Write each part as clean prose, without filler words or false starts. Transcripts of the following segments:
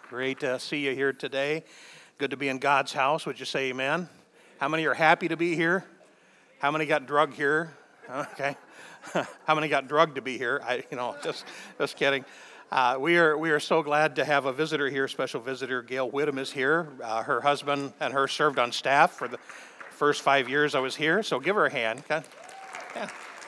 Great to see you here today. Good to be in God's house. Would you say amen? How many are happy to be here? How many got drugged here? Okay. How many got drugged to be here? Just kidding. We are so glad to have a visitor here, special visitor. Gail Whittam is here. Her husband and her served on staff for the first 5 years I was here, so give her a hand. Okay. Yeah.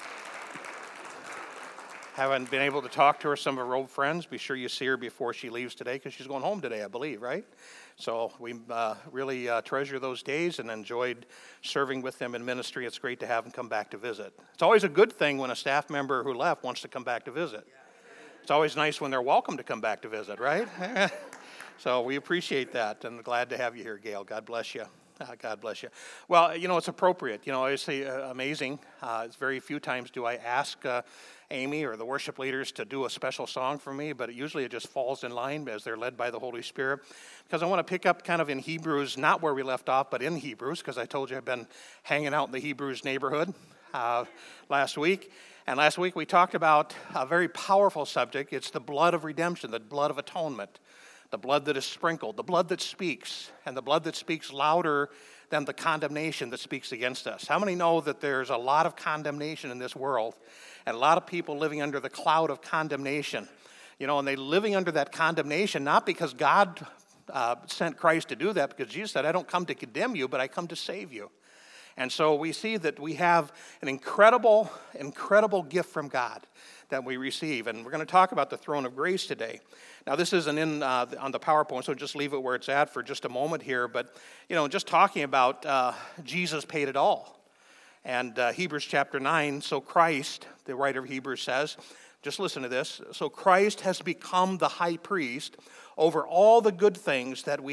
Haven't been able to talk to her, some of her old friends. Be sure you see her before she leaves today, because she's going home today, I believe, right? So we really treasure those days and enjoyed serving with them in ministry. It's great to have them come back to visit. It's always a good thing when a staff member who left wants to come back to visit. It's always nice when they're welcome to come back to visit, right? So we appreciate that, and glad to have you here, Gail. God bless you. God bless you. Well, it's appropriate. I say amazing. It's very few times do I ask Amy or the worship leaders to do a special song for me, but usually it just falls in line as they're led by the Holy Spirit. Because I want to pick up kind of in Hebrews, not where we left off, but in Hebrews, because I told you I've been hanging out in the Hebrews neighborhood last week. And last week we talked about a very powerful subject. It's the blood of redemption, the blood of atonement. The blood that is sprinkled, the blood that speaks, and the blood that speaks louder than the condemnation that speaks against us. How many know that there's a lot of condemnation in this world, and a lot of people living under the cloud of condemnation? And they're living under that condemnation, not because God sent Christ to do that, because Jesus said, I don't come to condemn you, but I come to save you. And so we see that we have an incredible, incredible gift from God that we receive. And we're going to talk about the throne of grace today. Now, this isn't on the PowerPoint, so just leave it where it's at for just a moment here. But, just talking about Jesus paid it all. And Hebrews chapter 9, so Christ, the writer of Hebrews says, just listen to this, so Christ has become the high priest over all the good things that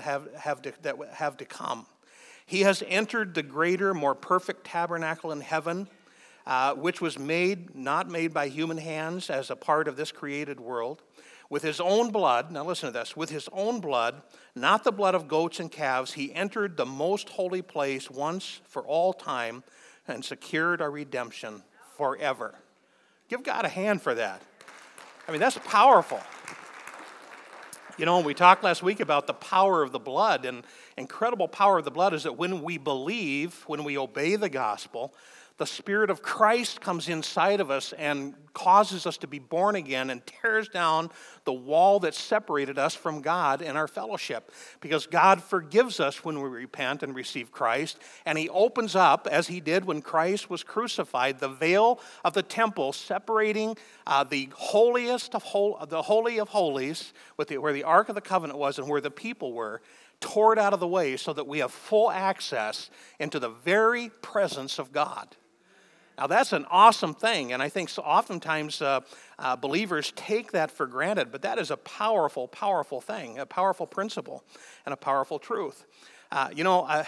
have to come. He has entered the greater, more perfect tabernacle in heaven, which was not made by human hands as a part of this created world. With his own blood, now listen to this, with his own blood, not the blood of goats and calves, he entered the most holy place once for all time and secured our redemption forever. Give God a hand for that. I mean, that's powerful. We talked last week about the power of the blood, and incredible power of the blood is that when we believe, when we obey the gospel, the Spirit of Christ comes inside of us and causes us to be born again and tears down the wall that separated us from God and our fellowship. Because God forgives us when we repent and receive Christ, and He opens up, as He did when Christ was crucified, the veil of the temple separating the holiest of the Holy of Holies, where the Ark of the Covenant was and where the people were, tore it out of the way so that we have full access into the very presence of God. Now, that's an awesome thing, and I think so oftentimes believers take that for granted, but that is a powerful, powerful thing, a powerful principle, and a powerful truth. I've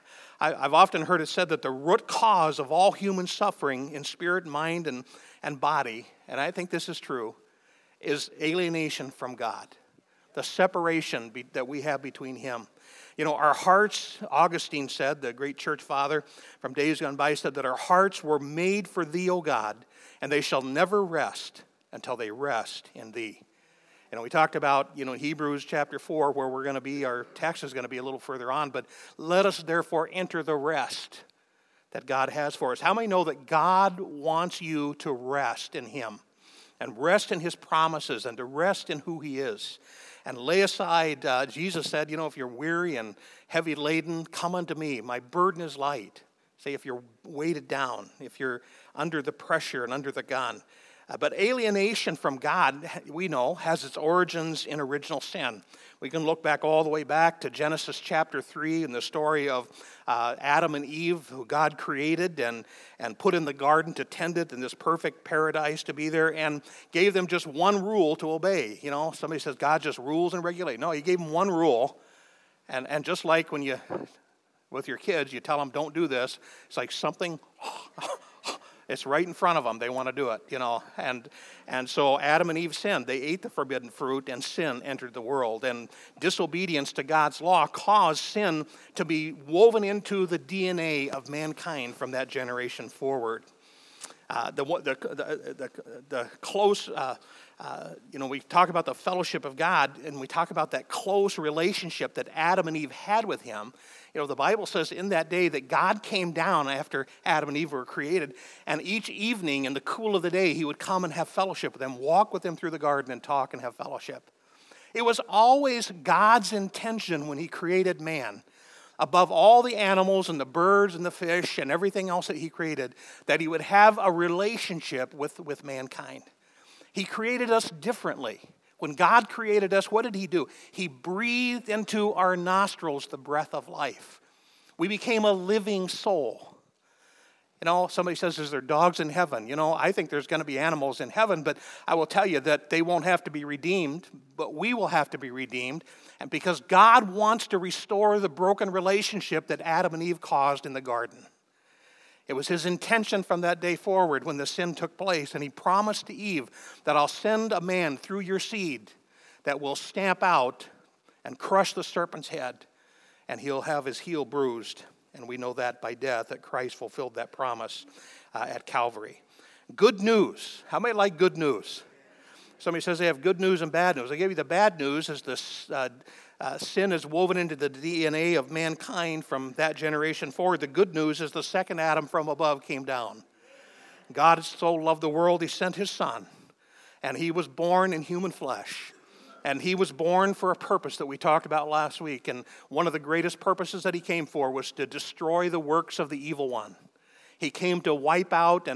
often heard it said that the root cause of all human suffering in spirit, mind, and body, and I think this is true, is alienation from God, the separation that we have between Him. Our hearts, Augustine said, the great church father from days gone by, said that our hearts were made for Thee, O God, and they shall never rest until they rest in Thee. We talked about, Hebrews chapter 4, where we're going to be, our text is going to be a little further on, but let us therefore enter the rest that God has for us. How many know that God wants you to rest in Him and rest in His promises and to rest in who He is? And lay aside, Jesus said, if you're weary and heavy laden, come unto me. My burden is light. Say if you're weighted down, if you're under the pressure and under the gun. But alienation from God, we know, has its origins in original sin. We can look back all the way back to Genesis chapter 3 and the story of Adam and Eve, who God created and put in the garden to tend it in this perfect paradise to be there, and gave them just one rule to obey. Somebody says God just rules and regulates. No, He gave them one rule, and just like when you, with your kids, you tell them don't do this, it's like something... It's right in front of them. They want to do it, And so Adam and Eve sinned. They ate the forbidden fruit, and sin entered the world. And disobedience to God's law caused sin to be woven into the DNA of mankind from that generation forward. the close, we talk about the fellowship of God, and we talk about that close relationship that Adam and Eve had with him. The Bible says in that day that God came down after Adam and Eve were created, and each evening in the cool of the day, he would come and have fellowship with them, walk with them through the garden and talk and have fellowship. It was always God's intention when he created man, above all the animals and the birds and the fish and everything else that he created, that he would have a relationship with mankind. He created us differently. When God created us, what did he do? He breathed into our nostrils the breath of life. We became a living soul. Somebody says, is there dogs in heaven? I think there's going to be animals in heaven, but I will tell you that they won't have to be redeemed, but we will have to be redeemed. And because God wants to restore the broken relationship that Adam and Eve caused in the garden. It was his intention from that day forward when the sin took place, and he promised to Eve that I'll send a man through your seed that will stamp out and crush the serpent's head, and he'll have his heel bruised. And we know that by death, that Christ fulfilled that promise at Calvary. Good news. How many like good news? Somebody says they have good news and bad news. I gave you the bad news is this sin is woven into the DNA of mankind from that generation forward. The good news is the second Adam from above came down. God so loved the world, he sent his son. And he was born in human flesh. And he was born for a purpose that we talked about last week. And one of the greatest purposes that he came for was to destroy the works of the evil one. He came to wipe out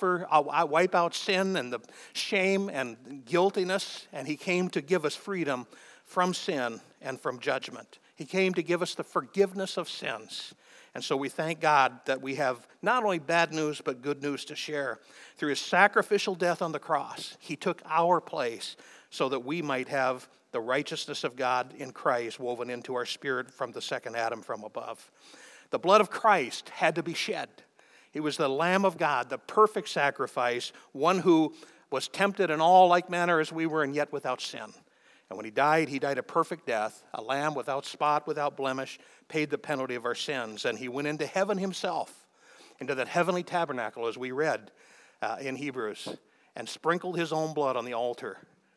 sin and the shame and guiltiness. And he came to give us freedom from sin and from judgment. He came to give us the forgiveness of sins. And so we thank God that we have not only bad news, but good news to share. Through his sacrificial death on the cross, he took our place so that we might have the righteousness of God in Christ woven into our spirit from the second Adam from above. The blood of Christ had to be shed. He was the Lamb of God, the perfect sacrifice, one who was tempted in all like manner as we were, and yet without sin. And when he died a perfect death, a lamb without spot, without blemish, paid the penalty of our sins. And he went into heaven himself, into that heavenly tabernacle, as we read in Hebrews, and sprinkled his own blood on the altar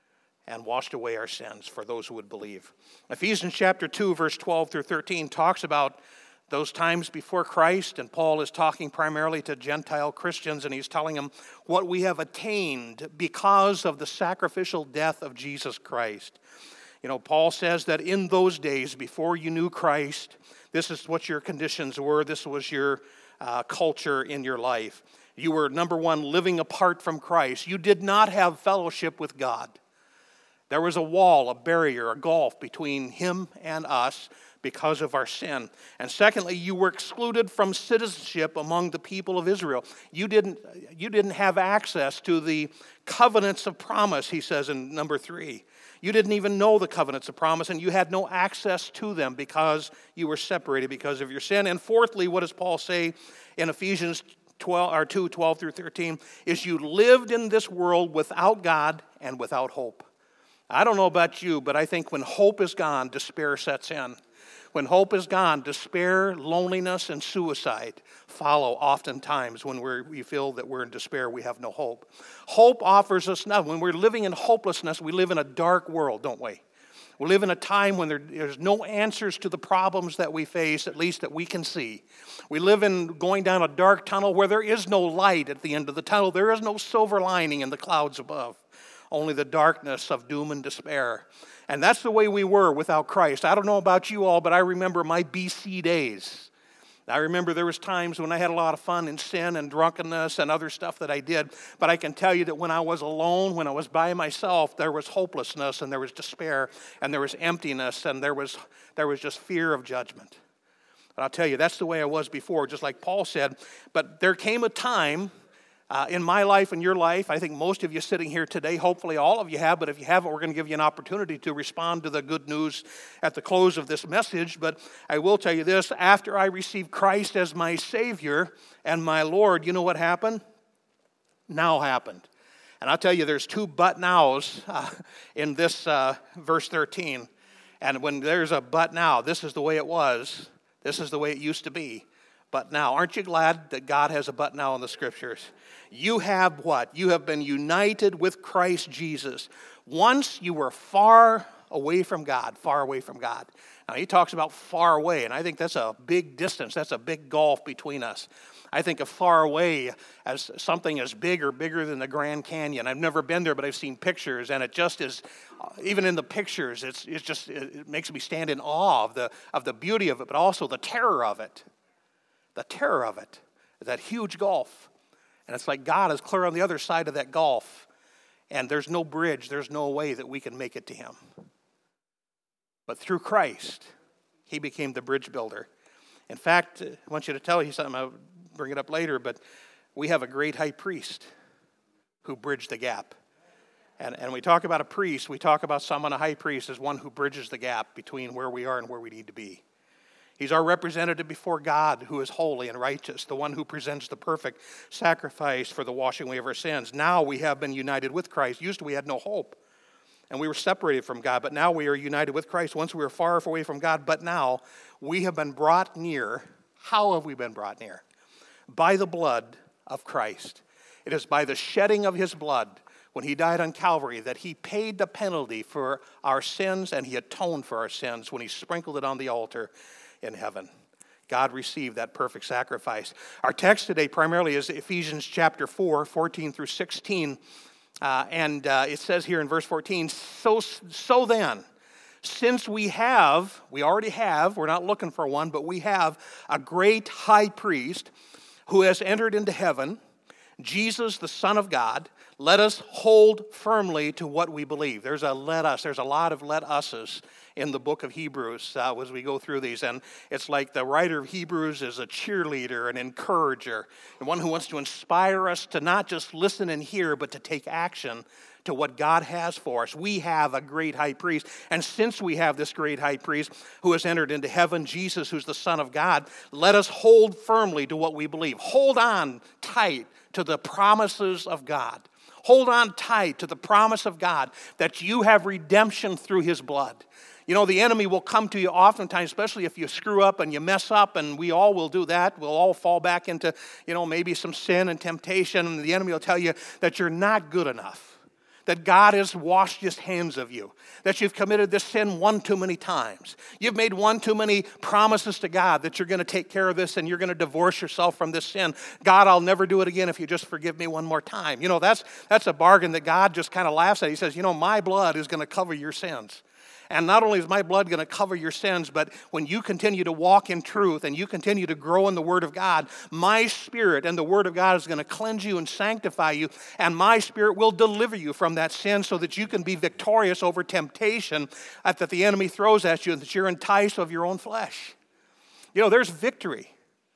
and washed away our sins for those who would believe. Ephesians chapter 2, verse 12 through 13 talks about those times before Christ, and Paul is talking primarily to Gentile Christians, and he's telling them what we have attained because of the sacrificial death of Jesus Christ. Paul says that in those days, before you knew Christ, this is what your conditions were. This was your culture in your life. You were, number one, living apart from Christ. You did not have fellowship with God. There was a wall, a barrier, a gulf between him and us because of our sin. And secondly, you were excluded from citizenship among the people of Israel. You didn't have access to the covenants of promise, he says in number 3. You didn't even know the covenants of promise, and you had no access to them because you were separated because of your sin. And fourthly, what does Paul say in Ephesians 2, 12 through 13, is you lived in this world without God and without hope. I don't know about you, but I think when hope is gone, despair sets in. When hope is gone, despair, loneliness, and suicide follow oftentimes when we feel that we're in despair, we have no hope. Hope offers us nothing. When we're living in hopelessness, we live in a dark world, don't we? We live in a time when there's no answers to the problems that we face, at least that we can see. We live in going down a dark tunnel where there is no light at the end of the tunnel. There is no silver lining in the clouds above. Only the darkness of doom and despair. And that's the way we were without Christ. I don't know about you all, but I remember my BC days. I remember there was times when I had a lot of fun in sin and drunkenness and other stuff that I did. But I can tell you that when I was alone, when I was by myself, there was hopelessness and there was despair and there was emptiness and there was just fear of judgment. But I'll tell you, that's the way I was before, just like Paul said. But there came a time in my life and your life, I think most of you sitting here today, hopefully all of you have, but if you haven't, we're going to give you an opportunity to respond to the good news at the close of this message. But I will tell you this, after I received Christ as my Savior and my Lord, you know what happened? Now happened. And I'll tell you, there's 2 but nows in this verse 13. And when there's a but now, this is the way it was. This is the way it used to be. But now, aren't you glad that God has a but now in the Scriptures? You have what? You have been united with Christ Jesus. Once you were far away from God, far away from God. Now, he talks about far away, and I think that's a big distance. That's a big gulf between us. I think of far away as something as big or bigger than the Grand Canyon. I've never been there, but I've seen pictures, and it just is, even in the pictures, it makes me stand in awe of the beauty of it, but also the terror of it. The terror of it, that huge gulf. And it's like God is clear on the other side of that gulf, and there's no bridge, there's no way that we can make it to him. But through Christ, he became the bridge builder. In fact, I want you to tell you something, I'll bring it up later, but we have a great high priest who bridged the gap. And we talk about a priest, we talk about someone, a high priest, as one who bridges the gap between where we are and where we need to be. He's our representative before God, who is holy and righteous, the one who presents the perfect sacrifice for the washing away of our sins. Now we have been united with Christ. Used to we had no hope, and we were separated from God, but now we are united with Christ. Once we were far away from God, but now we have been brought near. How have we been brought near? By the blood of Christ. It is by the shedding of his blood when he died on Calvary that he paid the penalty for our sins, and he atoned for our sins when he sprinkled it on the altar in heaven. God received that perfect sacrifice. Our text today primarily is Ephesians chapter 4, 14 through 16. It says here in verse 14, so then, since we already have, we're not looking for one, but we have a great high priest who has entered into heaven, Jesus, the Son of God, let us hold firmly to what we believe. There's a lot of let us's in the book of Hebrews as we go through these. And it's like the writer of Hebrews is a cheerleader, an encourager, and one who wants to inspire us to not just listen and hear, but to take action to what God has for us. We have a great high priest. And since we have this great high priest who has entered into heaven, Jesus, who's the Son of God, let us hold firmly to what we believe. Hold on tight to the promises of God. Hold on tight to the promise of God that you have redemption through his blood. You know, the enemy will come to you oftentimes, especially if you screw up and you mess up, and we all will do that. We'll all fall back into, maybe some sin and temptation, and the enemy will tell you that you're not good enough, that God has washed his hands of you, that you've committed this sin one too many times. You've made one too many promises to God that you're going to take care of this and you're going to divorce yourself from this sin. God, I'll never do it again if you just forgive me one more time. That's a bargain that God just kind of laughs at. He says, my blood is going to cover your sins. And not only is my blood going to cover your sins, but when you continue to walk in truth and you continue to grow in the Word of God, my Spirit and the Word of God is going to cleanse you and sanctify you, and my Spirit will deliver you from that sin so that you can be victorious over temptation that the enemy throws at you and that you're enticed of your own flesh. There's victory.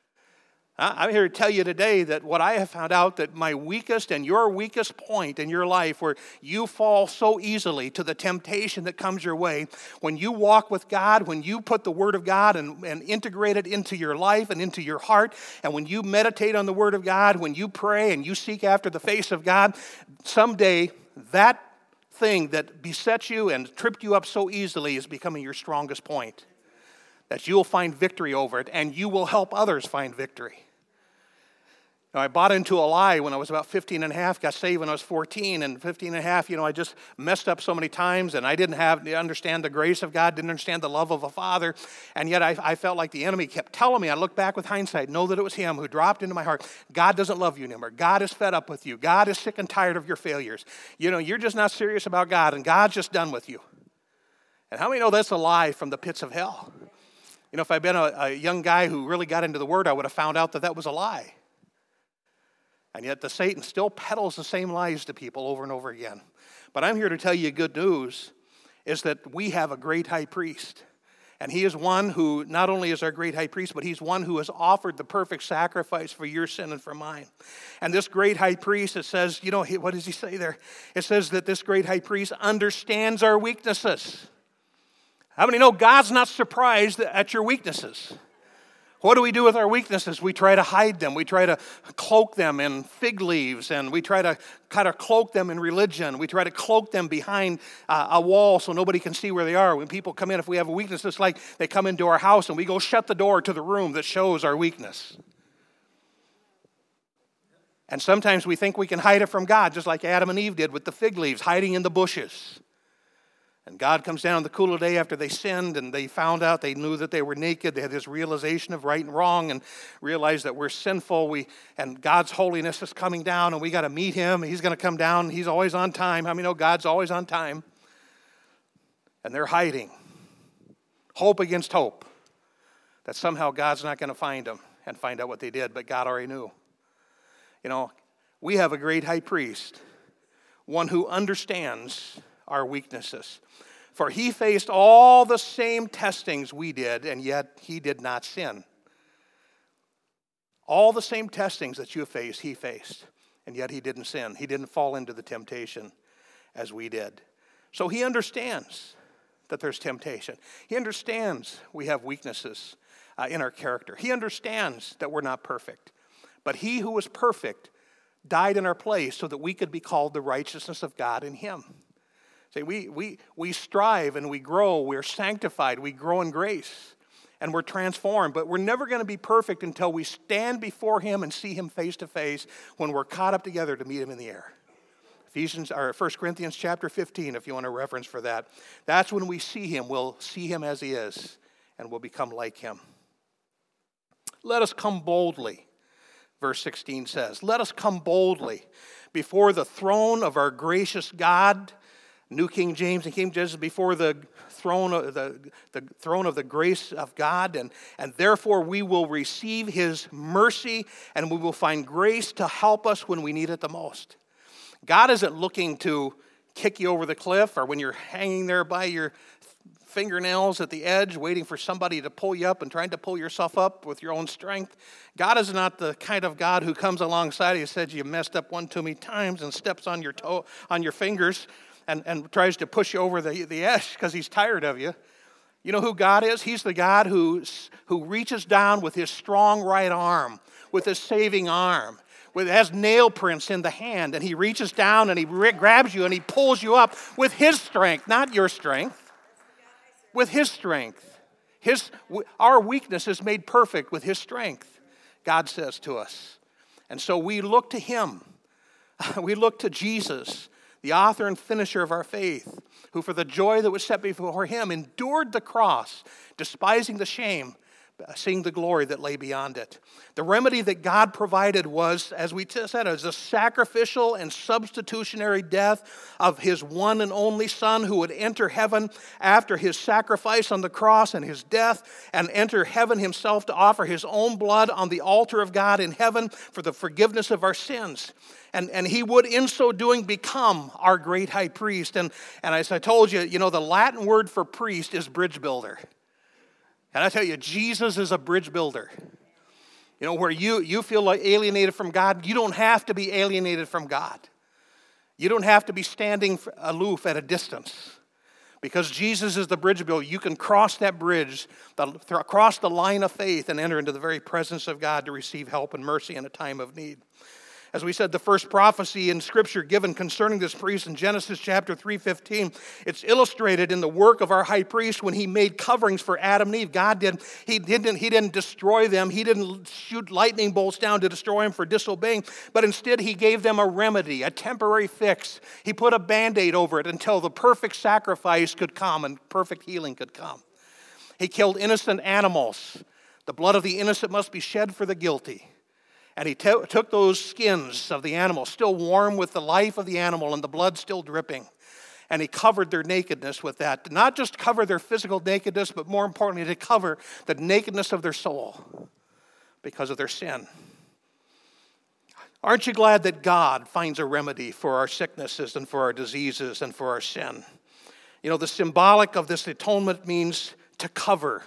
I'm here to tell you today that what I have found out, that my weakest and your weakest point in your life where you fall so easily to the temptation that comes your way, when you walk with God, when you put the Word of God and integrate it into your life and into your heart, and when you meditate on the Word of God, when you pray and you seek after the face of God, someday that thing that besets you and tripped you up so easily is becoming your strongest point. That you'll find victory over it, and you will help others find victory. Now, I bought into a lie when I was about 15 and a half, got saved when I was 14, and 15 and a half, I just messed up so many times, and I didn't understand the grace of God, didn't understand the love of a father, and yet I felt like the enemy kept telling me, I look back with hindsight, know that it was him who dropped into my heart. God doesn't love you anymore. God is fed up with you. God is sick and tired of your failures. You're just not serious about God, and God's just done with you. And how many know that's a lie from the pits of hell? If I'd been a young guy who really got into the Word, I would have found out that was a lie. And yet the Satan still peddles the same lies to people over and over again. But I'm here to tell you good news is that we have a great high priest. And he is one who not only is our great high priest, but he's one who has offered the perfect sacrifice for your sin and for mine. And this great high priest, it says, what does he say there? It says that this great high priest understands our weaknesses. How many know God's not surprised at your weaknesses? What do we do with our weaknesses? We try to hide them. We try to cloak them in fig leaves, and we try to kind of cloak them in religion. We try to cloak them behind a wall so nobody can see where they are. When people come in, if we have a weakness, it's like they come into our house and we go shut the door to the room that shows our weakness. And sometimes we think we can hide it from God, just like Adam and Eve did with the fig leaves, hiding in the bushes. And God comes down the cool of the day after they sinned, and they found out, they knew that they were naked. They had this realization of right and wrong and realized that we're sinful. And God's holiness is coming down, and we got to meet him. He's going to come down. He's always on time. How many know God's always on time? And they're hiding. Hope against hope. That somehow God's not going to find them and find out what they did, but God already knew. You know, we have a great high priest, one who understands our weaknesses. For he faced all the same testings we did, and yet he did not sin. All the same testings that you face, he faced, and yet he didn't sin. He didn't fall into the temptation as we did. So he understands that there's temptation. He understands we have weaknesses in our character. He understands that we're not perfect. But he who was perfect died in our place so that we could be called the righteousness of God in him. See, we strive and we grow, we're sanctified, we grow in grace, and we're transformed. But we're never going to be perfect until we stand before him and see him face to face when we're caught up together to meet him in the air. 1 Corinthians chapter 15, if you want a reference for that. That's when we see him. We'll see him as he is, and we'll become like him. Let us come boldly, verse 16 says. Let us come boldly before the throne of our gracious God. New King James and King James, before the throne of the grace of God, and therefore we will receive his mercy, and we will find grace to help us when we need it the most. God isn't looking to kick you over the cliff, or when you're hanging there by your fingernails at the edge, waiting for somebody to pull you up and trying to pull yourself up with your own strength. God is not the kind of God who comes alongside you and says you messed up one too many times and steps on your toe, on your fingers, and tries to push you over the edge because he's tired of you. You know who God is? He's the God who reaches down with his strong right arm, with his saving arm, has nail prints in the hand, and he reaches down and he grabs you and he pulls you up with his strength, not your strength, with his strength. Our weakness is made perfect with his strength, God says to us. And so we look to him. We look to Jesus, the author and finisher of our faith, who for the joy that was set before him endured the cross, despising the shame, seeing the glory that lay beyond it. The remedy that God provided was, as we said, as a sacrificial and substitutionary death of his one and only Son, who would enter heaven after his sacrifice on the cross and his death, and enter heaven himself to offer his own blood on the altar of God in heaven for the forgiveness of our sins. And he would, in so doing, become our great high priest. And as I told you, the Latin word for priest is bridge builder. And I tell you, Jesus is a bridge builder. Where you feel like alienated from God, you don't have to be alienated from God. You don't have to be standing aloof at a distance. Because Jesus is the bridge builder, you can cross that bridge, cross the line of faith, and enter into the very presence of God to receive help and mercy in a time of need. As we said, the first prophecy in Scripture given concerning this priest in Genesis chapter 3:15, it's illustrated in the work of our high priest when he made coverings for Adam and Eve. God did. He didn't destroy them. He didn't shoot lightning bolts down to destroy them for disobeying, but instead he gave them a remedy, a temporary fix. He put a Band-Aid over it until the perfect sacrifice could come and perfect healing could come. He killed innocent animals. The blood of the innocent must be shed for the guilty. And he took those skins of the animal, still warm with the life of the animal and the blood still dripping, and he covered their nakedness with that. Not just cover their physical nakedness, but more importantly, to cover the nakedness of their soul because of their sin. Aren't you glad that God finds a remedy for our sicknesses and for our diseases and for our sin? The symbolic of this atonement means to cover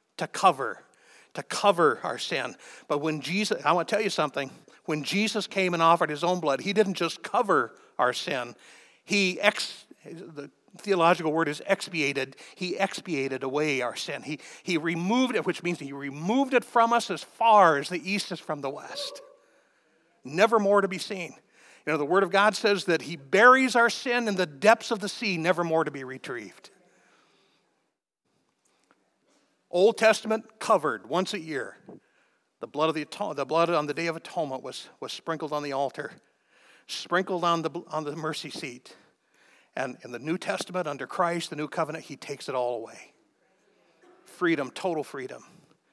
our sin. But when Jesus, I want to tell you something, when Jesus came and offered his own blood, he didn't just cover our sin. The theological word is expiated. He expiated away our sin. He removed it, which means he removed it from us as far as the east is from the west. Never more to be seen. You know, the Word of God says that he buries our sin in the depths of the sea, never more to be retrieved. Old Testament covered once a year. The blood on the Day of Atonement was sprinkled on the altar, sprinkled on the mercy seat. And in the New Testament, under Christ, the new covenant, he takes it all away. Freedom, total freedom.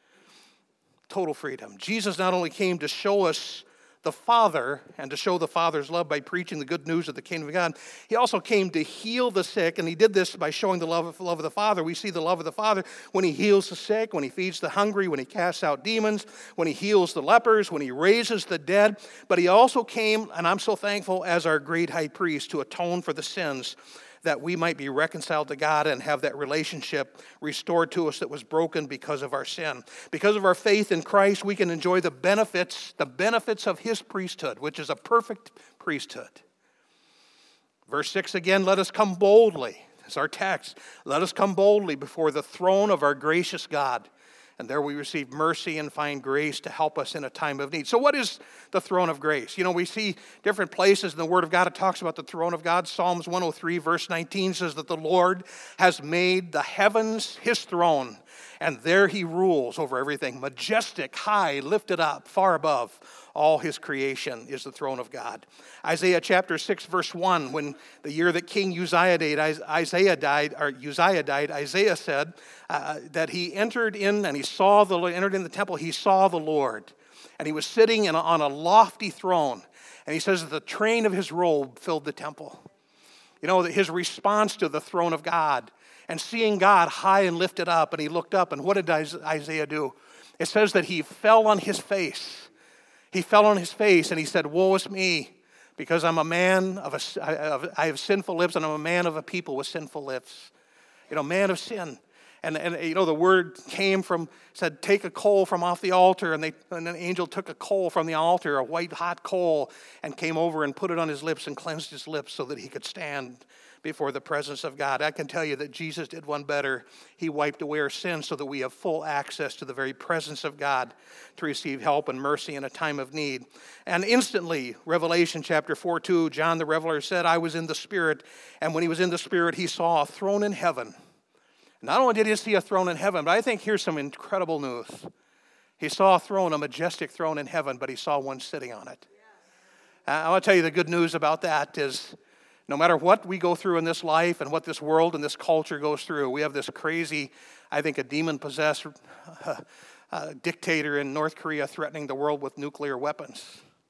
Total freedom. Jesus not only came to show us the Father and to show the Father's love by preaching the good news of the kingdom of God, he also came to heal the sick, and he did this by showing the love of the Father. We see the love of the Father when he heals the sick, when he feeds the hungry, when he casts out demons, when he heals the lepers, when he raises the dead. But he also came, and I'm so thankful, as our great high priest to atone for the sins, that we might be reconciled to God and have that relationship restored to us that was broken because of our sin. Because of our faith in Christ, we can enjoy the benefits of his priesthood, which is a perfect priesthood. Verse 6 again, let us come boldly. That's our text. Let us come boldly before the throne of our gracious God. And there we receive mercy and find grace to help us in a time of need. So what is the throne of grace? You know, we see different places in the Word of God, it talks about the throne of God. Psalms 103, verse 19 says that the Lord has made the heavens his throne, and there he rules over everything. Majestic, high, lifted up, far above all his creation is the throne of God. Isaiah chapter 6, verse 1, when the year that King Uzziah died, Isaiah said that he entered in and entered in the temple, he saw the Lord. And he was sitting on a lofty throne. And he says that the train of his robe filled the temple. You know, that his response to the throne of God and seeing God high and lifted up, and he looked up, and what did Isaiah do? It says that he fell on his face. He fell on his face and he said, woe is me, because I'm a man I have sinful lips, and I'm a man of a people with sinful lips. You know, man of sin. And you know, the word said, take a coal from off the altar, and an angel took a coal from the altar, a white hot coal, and came over and put it on his lips and cleansed his lips so that he could stand before the presence of God. I can tell you that Jesus did one better. He wiped away our sins so that we have full access to the very presence of God to receive help and mercy in a time of need. And instantly, Revelation chapter 4:2, John the Reveler said, I was in the Spirit, and when he was in the Spirit, he saw a throne in heaven. Not only did he see a throne in heaven, but I think here's some incredible news. He saw a throne, a majestic throne in heaven, but he saw one sitting on it. I want to tell you the good news about that is no matter what we go through in this life and what this world and this culture goes through, we have this crazy, I think a demon-possessed dictator in North Korea threatening the world with nuclear weapons.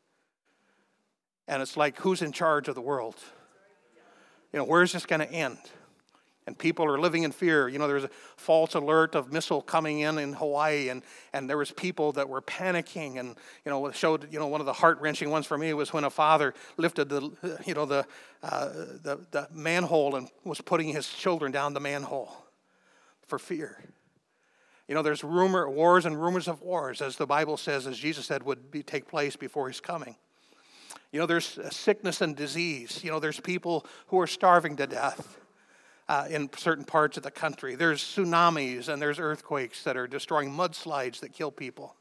And it's like, who's in charge of the world? You know, where is this going to end? And people are living in fear. You know, there was a false alert of missile coming in Hawaii, and there was people that were panicking. And, you know, it showed, you know, one of the heart-wrenching ones for me was when a father lifted the manhole and was putting his children down the manhole for fear. You know, there's wars and rumors of wars, as the Bible says, as Jesus said, would take place before his coming. You know, there's sickness and disease. You know, there's people who are starving to death. In certain parts of the country. There's tsunamis and there's earthquakes that are destroying, mudslides that kill people.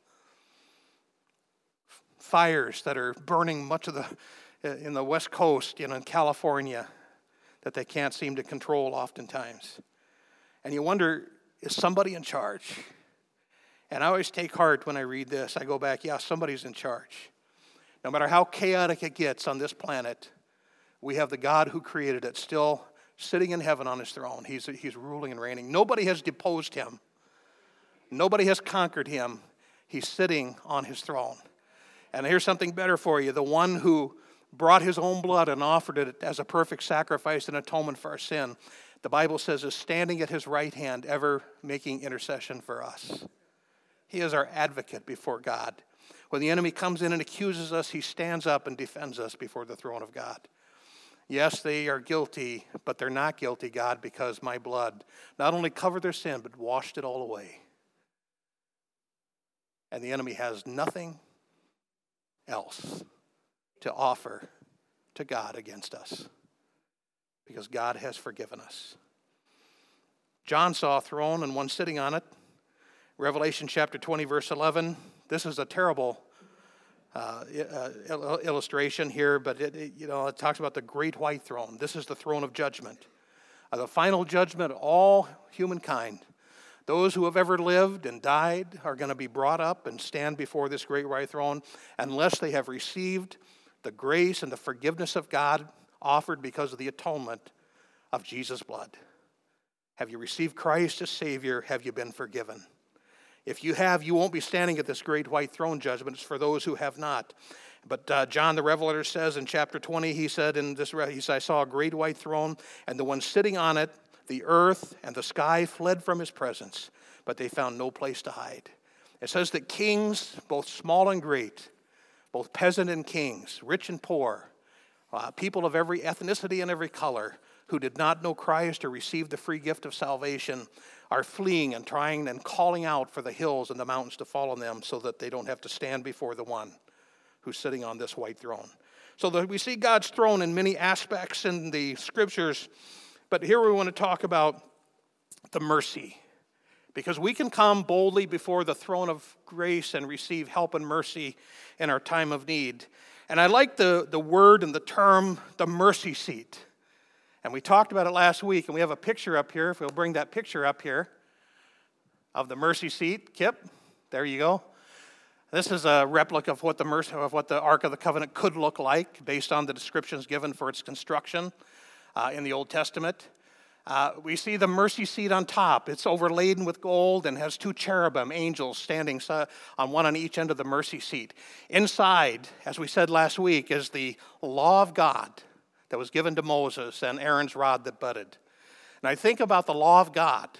Fires that are burning much of in the West Coast, you know, in California, that they can't seem to control oftentimes. And you wonder, is somebody in charge? And I always take heart when I read this. I go back, yeah, somebody's in charge. No matter how chaotic it gets on this planet, we have the God who created it still sitting in heaven on his throne. He's ruling and reigning. Nobody has deposed him. Nobody has conquered him. He's sitting on his throne. And here's something better for you. The one who brought his own blood and offered it as a perfect sacrifice and atonement for our sin, the Bible says is standing at his right hand, ever making intercession for us. He is our advocate before God. When the enemy comes in and accuses us, he stands up and defends us before the throne of God. Yes, they are guilty, but they're not guilty, God, because my blood not only covered their sin, but washed it all away. And the enemy has nothing else to offer to God against us, because God has forgiven us. John saw a throne and one sitting on it. Revelation chapter 20, verse 11. This is a terrible illustration here, but it talks about the great white throne. This is the throne of judgment, the final judgment of all humankind. Those who have ever lived and died are going to be brought up and stand before this great white throne unless they have received the grace and the forgiveness of God offered because of the atonement of Jesus' blood. Have you received Christ as Savior? Have you been forgiven? If you have, you won't be standing at this great white throne judgment. It's for those who have not. But John the Revelator says in chapter 20, he said, I saw a great white throne, and the one sitting on it, the earth and the sky fled from his presence, but they found no place to hide. It says that kings, both small and great, both peasant and kings, rich and poor, people of every ethnicity and every color, who did not know Christ or receive the free gift of salvation, are fleeing and trying and calling out for the hills and the mountains to fall on them so that they don't have to stand before the one who's sitting on this white throne. So that we see God's throne in many aspects in the scriptures, but here we want to talk about the mercy, because we can come boldly before the throne of grace and receive help and mercy in our time of need. And I like the word and the term, the mercy seat. And we talked about it last week, and we have a picture up here. If we'll bring that picture up here of the mercy seat. Kip, there you go. This is a replica of what the Ark of the Covenant could look like based on the descriptions given for its construction in the Old Testament. We see the mercy seat on top. It's overladen with gold and has two cherubim, angels, standing on one on each end of the mercy seat. Inside, as we said last week, is the law of God that was given to Moses and Aaron's rod that budded. And I think about the law of God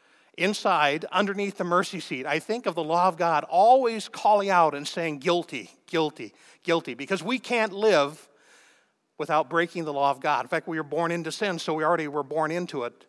inside, underneath the mercy seat. I think of the law of God always calling out and saying, guilty, guilty, guilty, because we can't live without breaking the law of God. In fact, we were born into sin, so we already were born into it.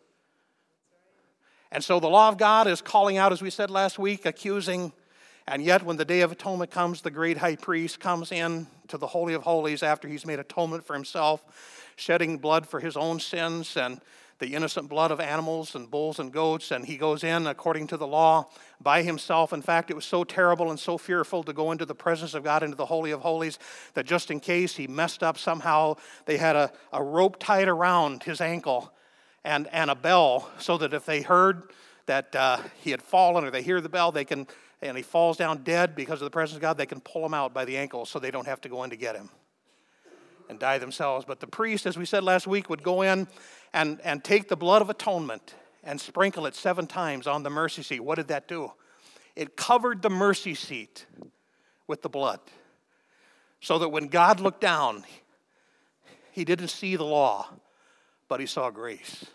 And so the law of God is calling out, as we said last week, accusing. And yet when the Day of Atonement comes, the great high priest comes in to the Holy of Holies after he's made atonement for himself, shedding blood for his own sins and the innocent blood of animals and bulls and goats, and he goes in according to the law by himself. In fact, it was so terrible and so fearful to go into the presence of God, into the Holy of Holies, that just in case he messed up somehow, they had a rope tied around his ankle and a bell, so that if they heard that he had fallen, or they hear the bell, and he falls down dead because of the presence of God, they can pull him out by the ankle so they don't have to go in to get him and die themselves. But the priest, as we said last week, would go in and take the blood of atonement and sprinkle it 7 times on the mercy seat. What did that do? It covered the mercy seat with the blood, so that when God looked down, he didn't see the law, but he saw grace.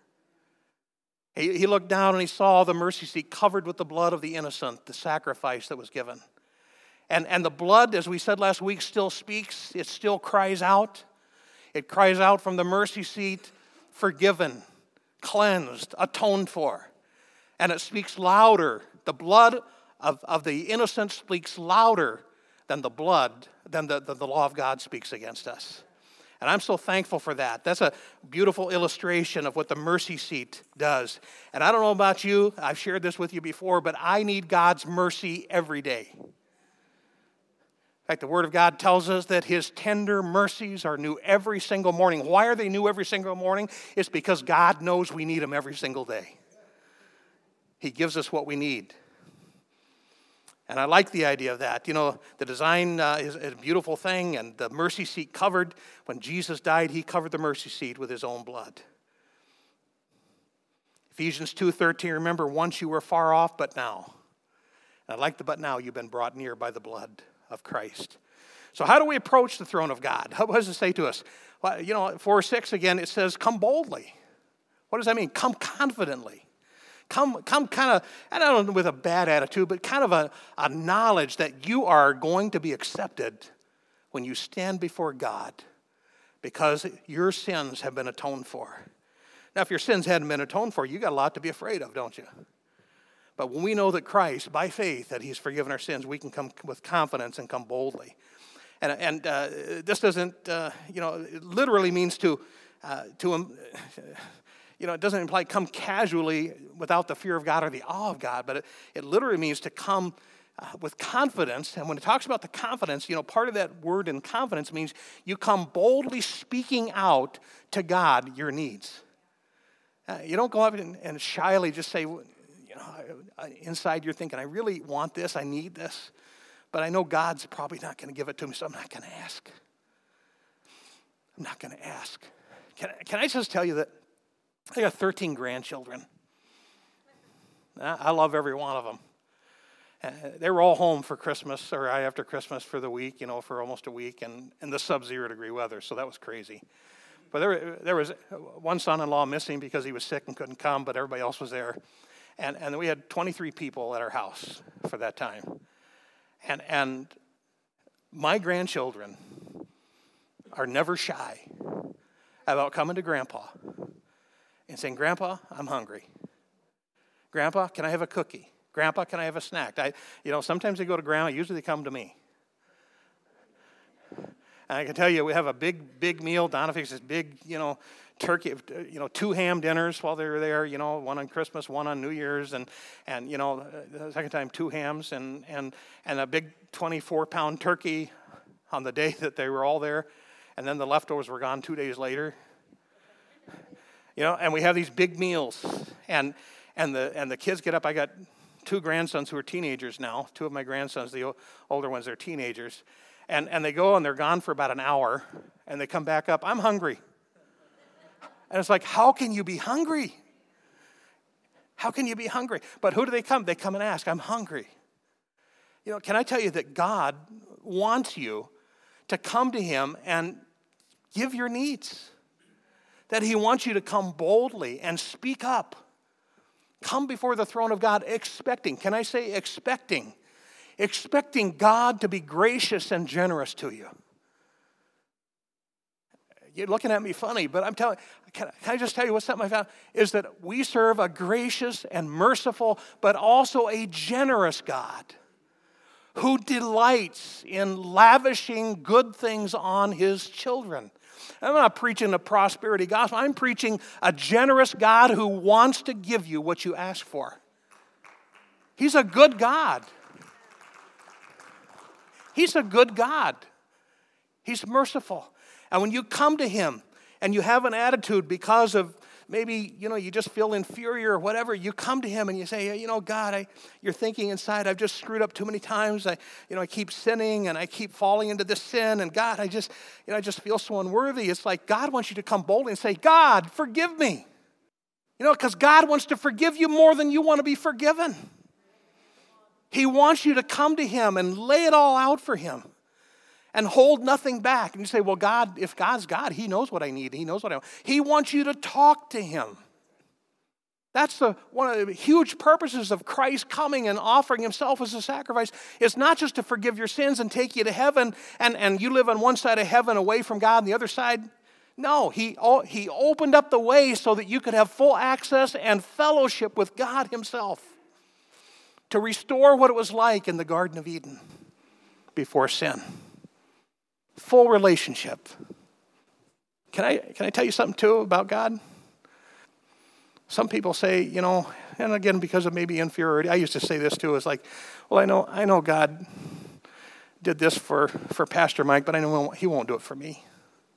He looked down and he saw the mercy seat covered with the blood of the innocent, the sacrifice that was given. And the blood, as we said last week, still speaks. It still cries out. It cries out from the mercy seat, forgiven, cleansed, atoned for. And it speaks louder. The blood of the innocent speaks louder than the law of God speaks against us. And I'm so thankful for that. That's a beautiful illustration of what the mercy seat does. And I don't know about you, I've shared this with you before, but I need God's mercy every day. In fact, the Word of God tells us that His tender mercies are new every single morning. Why are they new every single morning? It's because God knows we need them every single day. He gives us what we need. And I like the idea of that. You know, the design is a beautiful thing, and the mercy seat covered. When Jesus died, He covered the mercy seat with His own blood. Ephesians 2:13, remember, once you were far off, but now. And I like the but now, you've been brought near by the blood of Christ. So how do we approach the throne of God? What does it say to us? Well, 4:6 again, it says, come boldly. What does that mean? Come confidently. Come kind of, I don't know with a bad attitude, but kind of a knowledge that you are going to be accepted when you stand before God, because your sins have been atoned for. Now, if your sins hadn't been atoned for, you got a lot to be afraid of, don't you? But when we know that Christ, by faith, that He's forgiven our sins, we can come with confidence and come boldly. And this doesn't, it literally means to it doesn't imply come casually without the fear of God or the awe of God, but it literally means to come with confidence. And when it talks about the confidence, part of that word in confidence means you come boldly speaking out to God your needs. You don't go up and shyly just say, inside you're thinking, I really want this, I need this, but I know God's probably not going to give it to me, so I'm not going to ask. I'm not going to ask. Can I just tell you that I got 13 grandchildren. I love every one of them. They were all home for Christmas, or right after Christmas for the week, for almost a week, and the sub-0 degree weather, so that was crazy. But there was one son-in-law missing because he was sick and couldn't come, but everybody else was there. And we had 23 people at our house for that time. And my grandchildren are never shy about coming to Grandpa and saying, Grandpa, I'm hungry. Grandpa, can I have a cookie? Grandpa, can I have a snack? Sometimes they go to Grandma, usually they come to me. And I can tell you, we have a big meal. Donna fixes this big, turkey, 2 ham dinners while they were there, one on Christmas, one on New Year's, and the second time 2 hams, and a big 24-pound turkey on the day that they were all there, and then the leftovers were gone 2 days later. And we have these big meals, and the kids get up. I got 2 grandsons who are teenagers now. 2 of my grandsons, the older ones, they're teenagers. And they go and they're gone for about an hour, and they come back up, I'm hungry. And it's like, how can you be hungry? How can you be hungry? But who do they come? They come and ask, I'm hungry. Can I tell you that God wants you to come to him and give your needs? That he wants you to come boldly and speak up. Come before the throne of God expecting. Can I say expecting? Expecting God to be gracious and generous to you. You're looking at me funny, but I'm telling you, can I just tell you what's something I found? Is that we serve a gracious and merciful, but also a generous God who delights in lavishing good things on his children. I'm not preaching the prosperity gospel. I'm preaching a generous God who wants to give you what you ask for. He's a good God. He's a good God. He's merciful. And when you come to him and you have an attitude because of maybe, you just feel inferior or whatever, you come to him and you say, God, you're thinking inside, I've just screwed up too many times. I keep sinning and I keep falling into this sin. And God, I just feel so unworthy. It's like God wants you to come boldly and say, God, forgive me. Because God wants to forgive you more than you want to be forgiven. He wants you to come to him and lay it all out for him and hold nothing back. And you say, well, God, if God's God, he knows what I need. He knows what I want. He wants you to talk to him. That's one of the huge purposes of Christ coming and offering himself as a sacrifice. It's not just to forgive your sins and take you to heaven and you live on one side of heaven away from God and the other side. No, he opened up the way so that you could have full access and fellowship with God himself. To restore what it was like in the Garden of Eden before sin. Full relationship. Can I tell you something too about God? Some people say, and again because of maybe inferiority, I used to say this too, is like, well, I know God did this for Pastor Mike, but I know he won't do it for me.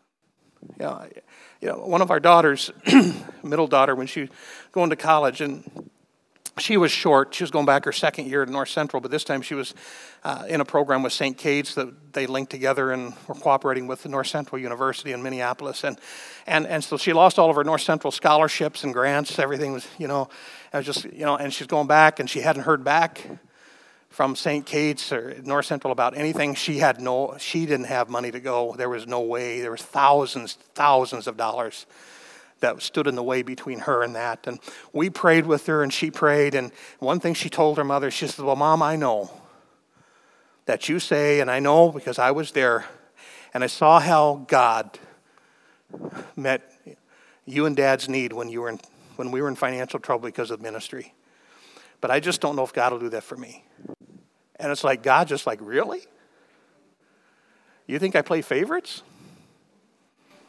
One of our daughters, middle daughter, when she was going to college, and she was short. She was going back her second year at North Central, but this time she was in a program with St. Cade's that they linked together and were cooperating with the North Central University in Minneapolis. And so she lost all of her North Central scholarships and grants. Everything was, and she's going back, and she hadn't heard back from St. Cade's or North Central about anything. She didn't have money to go. There was no way. There was thousands of dollars that stood in the way between her and that. And we prayed with her, and she prayed. And one thing she told her mother, she said, well, Mom, I know that you say, and I know because I was there, and I saw how God met you and Dad's need when we were in financial trouble because of ministry. But I just don't know if God will do that for me. And it's like, God just like, really? You think I play favorites?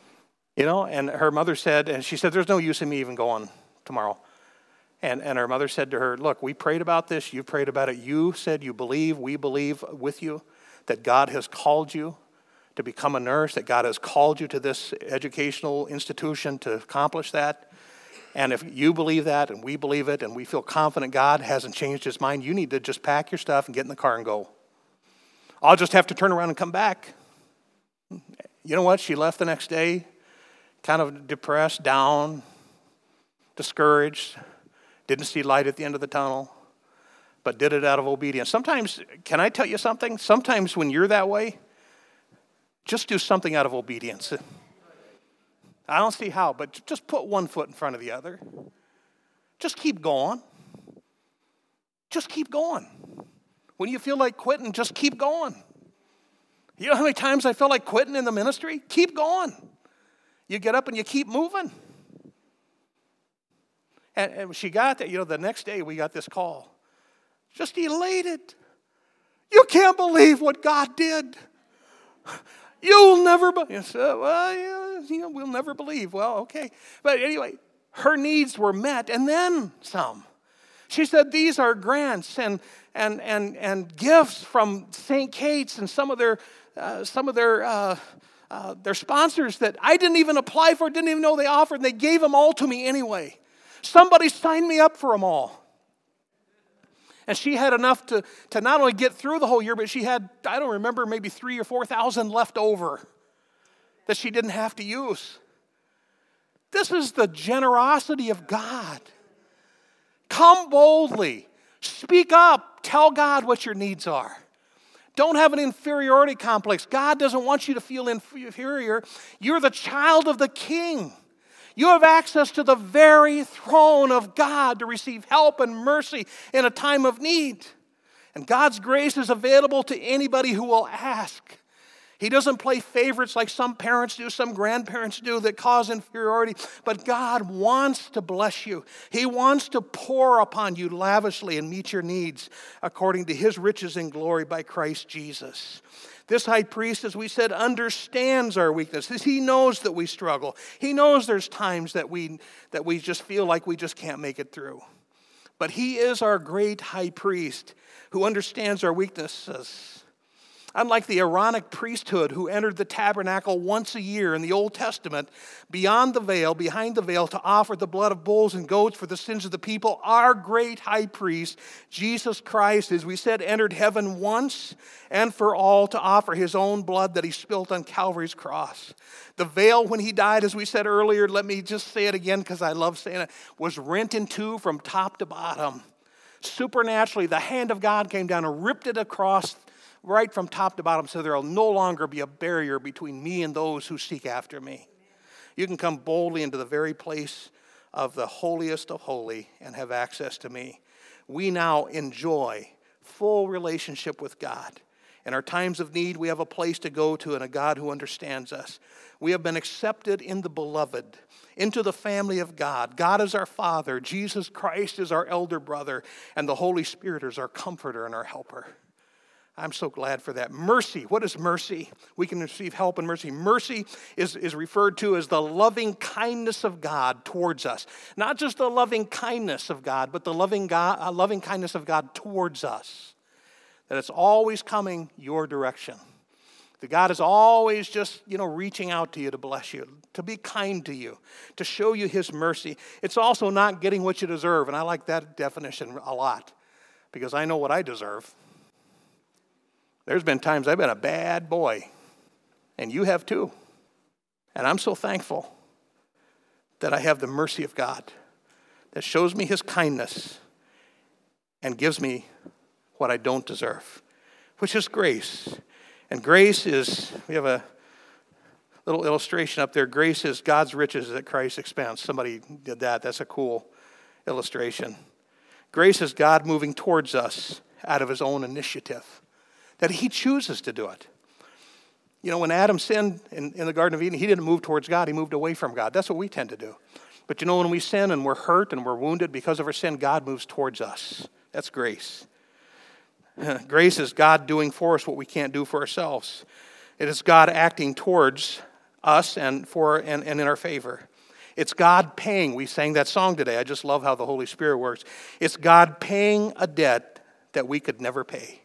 And her mother said, and she said, there's no use in me even going tomorrow. And her mother said to her, look, we prayed about this. You prayed about it. You said you believe. We believe with you that God has called you to become a nurse, that God has called you to this educational institution to accomplish that. And if you believe that and we believe it and we feel confident God hasn't changed his mind, you need to just pack your stuff and get in the car and go. I'll just have to turn around and come back. You know what? She left the next day kind of depressed, down, discouraged, didn't see light at the end of the tunnel, but did it out of obedience. Sometimes, can I tell you something? Sometimes when you're that way, just do something out of obedience. I don't see how, but just put one foot in front of the other. Just keep going. Just keep going. When you feel like quitting, just keep going. You know how many times I felt like quitting in the ministry? Keep going. You get up and you keep moving. And she got that, the next day we got this call. Just elated. You can't believe what God did. You'll never believe. Well, we'll never believe. Well, okay. But anyway, her needs were met and then some. She said these are grants and gifts from St. Kate's and some of their sponsors that I didn't even apply for, didn't even know they offered, and they gave them all to me anyway. Somebody signed me up for them all. And she had enough to not only get through the whole year, but she had, I don't remember, maybe 3,000 or 4,000 left over that she didn't have to use. This is the generosity of God. Come boldly. Speak up. Tell God what your needs are. Don't have an inferiority complex. God doesn't want you to feel inferior. You're the child of the King. You have access to the very throne of God to receive help and mercy in a time of need. And God's grace is available to anybody who will ask. He doesn't play favorites like some parents do, some grandparents do that cause inferiority. But God wants to bless you. He wants to pour upon you lavishly and meet your needs according to his riches in glory by Christ Jesus. This high priest, as we said, understands our weaknesses. He knows that we struggle. He knows there's times that we just feel like we just can't make it through. But he is our great high priest who understands our weaknesses. Unlike the Aaronic priesthood who entered the tabernacle once a year in the Old Testament, behind the veil, to offer the blood of bulls and goats for the sins of the people, our great high priest, Jesus Christ, as we said, entered heaven once and for all to offer his own blood that he spilt on Calvary's cross. The veil, when he died, as we said earlier, let me just say it again because I love saying it, was rent in two from top to bottom. Supernaturally, the hand of God came down and ripped it across right from top to bottom, so there will no longer be a barrier between me and those who seek after me. You can come boldly into the very place of the holiest of holy and have access to me. We now enjoy full relationship with God. In our times of need, we have a place to go to and a God who understands us. We have been accepted in the beloved, into the family of God. God is our Father, Jesus Christ is our elder brother, and the Holy Spirit is our comforter and our helper. I'm so glad for that. Mercy. What is mercy? We can receive help and mercy. Mercy is referred to as the loving kindness of God towards us. Not just the loving kindness of God, but the loving kindness of God towards us. That it's always coming your direction. That God is always just, reaching out to you to bless you, to be kind to you, to show you his mercy. It's also not getting what you deserve. And I like that definition a lot because I know what I deserve. There's been times I've been a bad boy, and you have too. And I'm so thankful that I have the mercy of God that shows me his kindness and gives me what I don't deserve, which is grace. And grace is, we have a little illustration up there. Grace is God's riches at Christ's expense. Somebody did that. That's a cool illustration. Grace is God moving towards us out of his own initiative, that he chooses to do it. When Adam sinned in the Garden of Eden, he didn't move towards God, he moved away from God. That's what we tend to do. But when we sin and we're hurt and we're wounded because of our sin, God moves towards us. That's grace. Grace is God doing for us what we can't do for ourselves. It is God acting towards us and in our favor. It's God paying. We sang that song today. I just love how the Holy Spirit works. It's God paying a debt that we could never pay.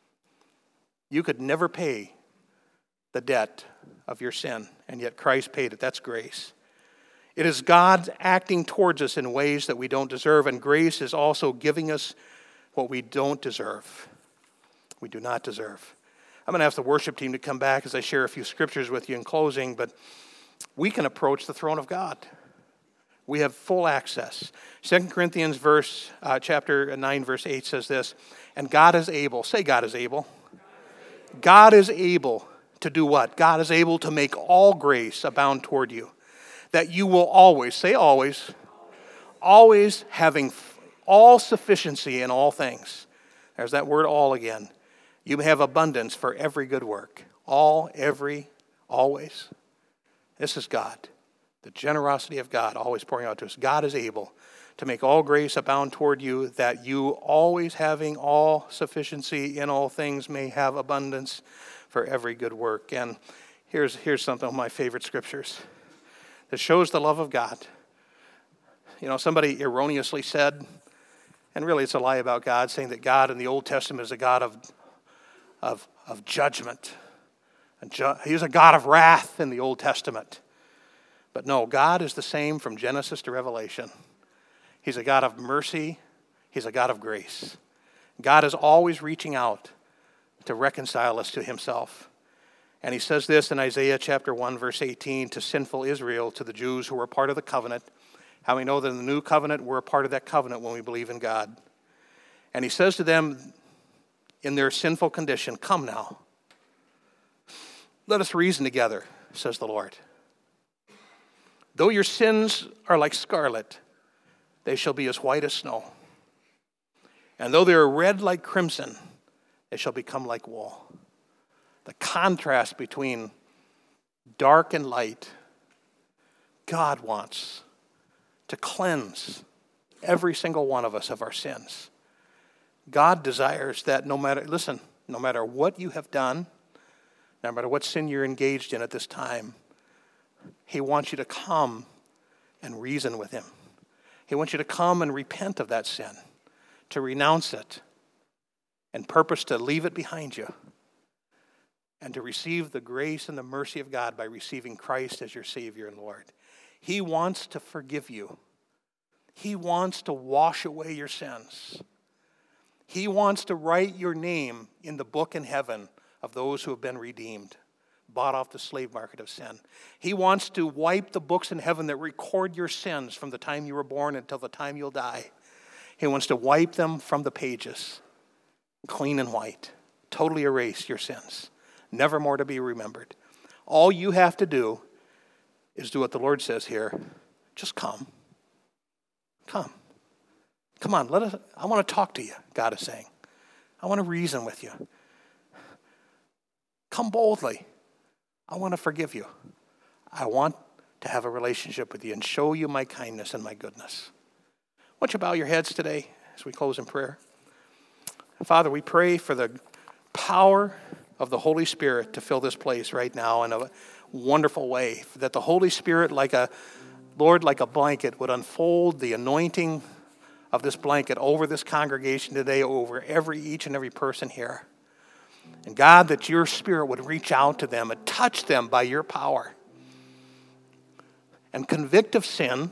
You could never pay the debt of your sin, and yet Christ paid it. That's grace. It is God acting towards us in ways that we don't deserve, and grace is also giving us what we don't deserve. We do not deserve. I'm going to ask the worship team to come back as I share a few scriptures with you in closing, but we can approach the throne of God. We have full access. 2 Corinthians chapter 9, verse 8 says this, and God is able. Say God is able. God is able to do what? God is able to make all grace abound toward you, that you will always, say always, always having all sufficiency in all things. There's that word all again. You have abundance for every good work. All, every, always. This is God. The generosity of God always pouring out to us. God is able to make all grace abound toward you, that you always having all sufficiency in all things may have abundance for every good work. And here's something of my favorite scriptures that shows the love of God. You know, somebody erroneously said, and really it's a lie about God, saying that God in the Old Testament is a God of judgment. He's a God of wrath in the Old Testament. But no, God is the same from Genesis to Revelation. He's a God of mercy. He's a God of grace. God is always reaching out to reconcile us to himself. And he says this in Isaiah chapter 1, verse 18, to sinful Israel, to the Jews who were part of the covenant. How we know that in the new covenant, we're a part of that covenant when we believe in God. And he says to them in their sinful condition, come now. Let us reason together, says the Lord. Though your sins are like scarlet, they shall be as white as snow. And though they are red like crimson, they shall become like wool. The contrast between dark and light, God wants to cleanse every single one of us of our sins. God desires that no matter what you have done, no matter what sin you're engaged in at this time, he wants you to come and reason with him. He wants you to come and repent of that sin, to renounce it, and purpose to leave it behind you, and to receive the grace and the mercy of God by receiving Christ as your Savior and Lord. He wants to forgive you. He wants to wash away your sins. He wants to write your name in the book in heaven of those who have been redeemed, bought off the slave market of sin. He wants to wipe the books in heaven that record your sins from the time you were born until the time you'll die. He wants to wipe them from the pages, clean and white, totally erase your sins, never more to be remembered. All you have to do is do what the Lord says here. Just come. Come. Come on, I want to talk to you, God is saying. I want to reason with you. Come boldly. I want to forgive you. I want to have a relationship with you and show you my kindness and my goodness. Why don't you bow your heads today as we close in prayer? Father, we pray for the power of the Holy Spirit to fill this place right now in a wonderful way. That the Holy Spirit, like a blanket, would unfold the anointing of this blanket over this congregation today, over each and every person here. And God, that your Spirit would reach out to them and touch them by your power and convict of sin,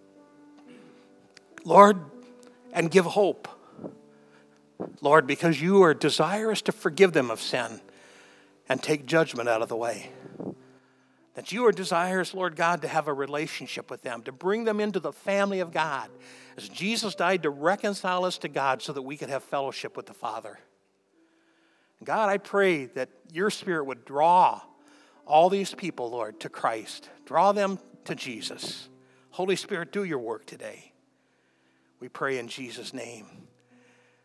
Lord, and give hope. Lord, because you are desirous to forgive them of sin and take judgment out of the way. That you are desirous, Lord God, to have a relationship with them, to bring them into the family of God, as Jesus died to reconcile us to God so that we could have fellowship with the Father. God, I pray that your Spirit would draw all these people, Lord, to Christ. Draw them to Jesus. Holy Spirit, do your work today. We pray in Jesus' name.